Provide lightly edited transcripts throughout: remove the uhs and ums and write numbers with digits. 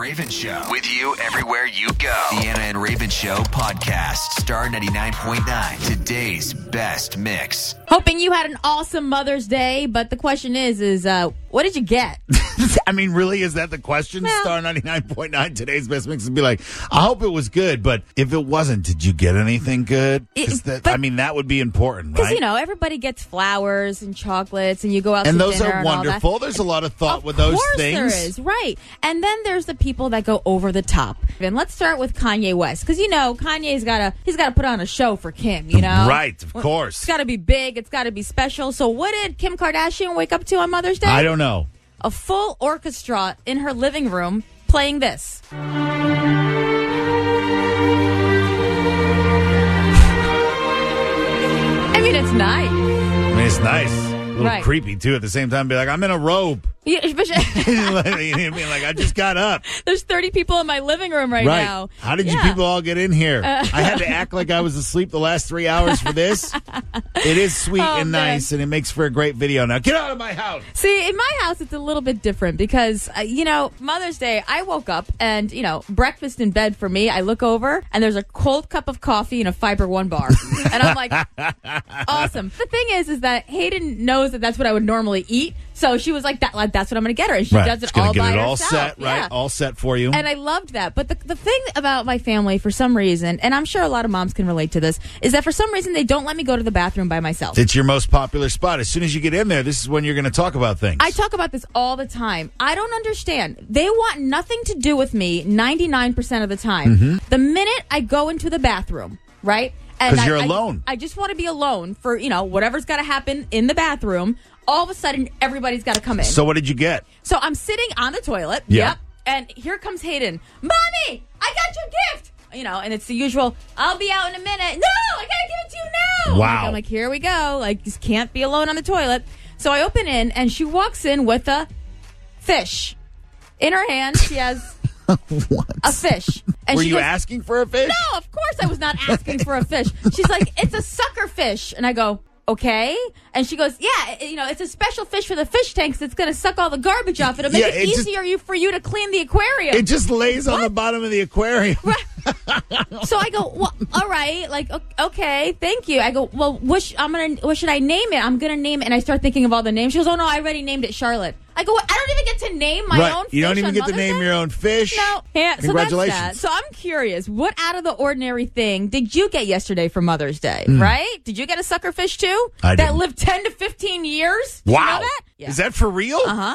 Raven Show. With you everywhere you go. The Anna and Raven Show podcast. Star 99.9. Today's best mix. Hoping you had an awesome Mother's Day, but the question is what did you get? I mean, really, is that the question? Well, Star 99.9, today's best mix, and be like, I hope it was good, but if it wasn't, did you get anything good? That would be important, right? Because, everybody gets flowers and chocolates, and you go out and to those dinner are and all that. wonderful. There's a lot of thought with those things. Of course there is, right. And then there's the people that go over the top. And let's start with Kanye West, because, Kanye's got to put on a show for Kim, Right, of course. It's got to be big. It's got to be special. So what did Kim Kardashian wake up to on Mother's Day? I don't know. A full orchestra in her living room playing this. I mean, it's nice. It's nice. A little Right. creepy, too, at the same time. Be like, I'm in a robe. Yeah, but I just got up. there's 30 people in my living room right now. How did you people all get in here? I had to act like I was asleep the last 3 hours for this. It is sweet and nice, and it makes for a great video. Now, get out of my house. See, in my house, it's a little bit different because, Mother's Day, I woke up and, breakfast in bed for me, I look over and there's a cold cup of coffee and a Fiber One bar. And I'm like, awesome. The thing is that Hayden knows that that's what I would normally eat. So she was like, that's what I'm going to get her. And she does it all by herself. All set, right? Yeah. All set for you. And I loved that. But the thing about my family, for some reason, and I'm sure a lot of moms can relate to this, is that for some reason they don't let me go to the bathroom by myself. It's your most popular spot. As soon as you get in there, this is when you're going to talk about things. I talk about this all the time. I don't understand. They want nothing to do with me 99% of the time. Mm-hmm. The minute I go into the bathroom, right? Because you're alone. I just want to be alone for, whatever's got to happen in the bathroom. All of a sudden, everybody's got to come in. So what did you get? So I'm sitting on the toilet. Yeah. Yep. And here comes Hayden. Mommy, I got your gift. And it's the usual, I'll be out in a minute. No, I got to give it to you now. Wow. I'm like, here we go. Like, you can't be alone on the toilet. So I open in, and she walks in with a fish. In her hand, she has a fish. And Were she you goes, asking for a fish? No, of course I was not asking for a fish. She's like, it's a sucker fish. And I go, okay. And she goes, yeah, it's a special fish for the fish tanks that's going to suck all the garbage off. It'll make it easier for you to clean the aquarium. It just lays on the bottom of the aquarium. Right. So I go, well, all right, like, okay, thank you. I go, well, what should I name it? I'm going to name it. And I start thinking of all the names. She goes, oh, no, I already named it Charlotte. I go, well, I don't even get to name my own fish. You don't even on get to Mother's name Day? your own fish. No. Yeah, Congratulations. So that's that. So I'm curious, what out of the ordinary thing did you get yesterday for Mother's Day, right? Did you get a sucker fish too? I that didn't. lived 10 to 15 years? Did Wow. you know that? Yeah. Is that for real? Uh-huh.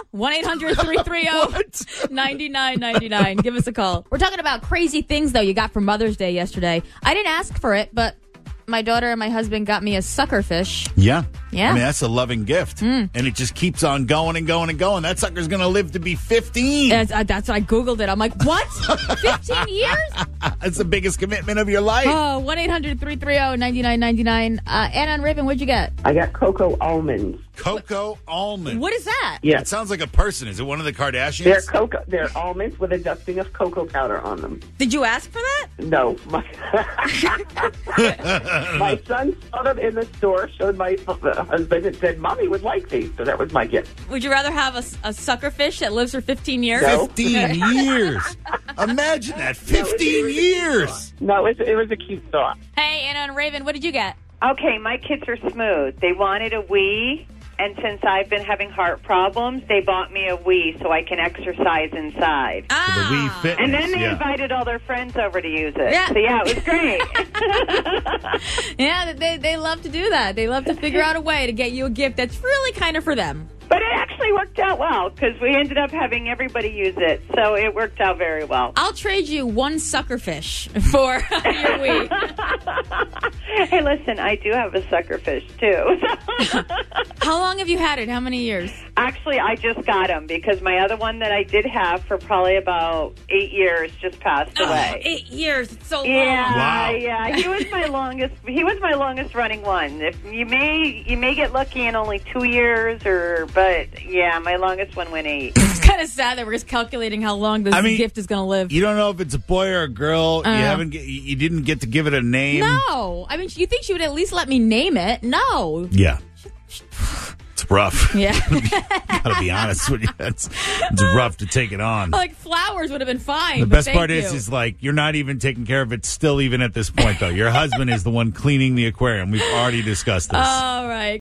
1-800-330-9999. Give us a call. We're talking about crazy things, though, you got for Mother's Day yesterday. I didn't ask for it, but my daughter and my husband got me a sucker fish. Yeah. Yeah. I mean, that's a loving gift. And it just keeps on going and going and going. That sucker's going to live to be 15. That's I Googled it. I'm like, what? 15 years? That's the biggest commitment of your life. Oh, 1-800-330-9999. Anna and Raven, what'd you get? I got cocoa almonds. Cocoa almond. What is that? Yeah. It sounds like a person. Is it one of the Kardashians? They're almonds with a dusting of cocoa powder on them. Did you ask for that? No. My son saw them in the store, showed my husband, and said, Mommy would like these. So that was my gift. Would you rather have a sucker fish that lives for 15 years? No. 15 years. Imagine that. 15 years. No, it was a cute thought. Hey, Anna and Raven, what did you get? Okay, my kids are smooth. They wanted a Wii, and since I've been having heart problems, they bought me a Wii so I can exercise inside. The Wii Fitness. And then they invited all their friends over to use it. Yeah. So, yeah, it was great. Yeah, they love to do that. They love to figure out a way to get you a gift that's really kind of for them. But it actually worked out well because we ended up having everybody use it. So it worked out very well. I'll trade you one sucker fish for your week. Hey, listen, I do have a sucker fish, too. How long have you had it? How many years? Actually, I just got him because my other one that I did have for probably about 8 years just passed away. 8 years. It's so long. Yeah, Wow. yeah. He was my longest. He was my longest running one. If you may get lucky in only 2 years, but yeah, my longest one went 8. It's kind of sad that we're just calculating how long this gift is going to live. You don't know if it's a boy or a girl. You didn't get to give it a name. No. I mean, you think she would at least let me name it? No. Yeah. It's It's rough. Yeah. Gotta be honest with you. It's rough to take it on. Like flowers would have been fine. The but best thank part you. is like you're not even taking care of it still even at this point, though. Your husband is the one cleaning the aquarium. We've already discussed this. All right.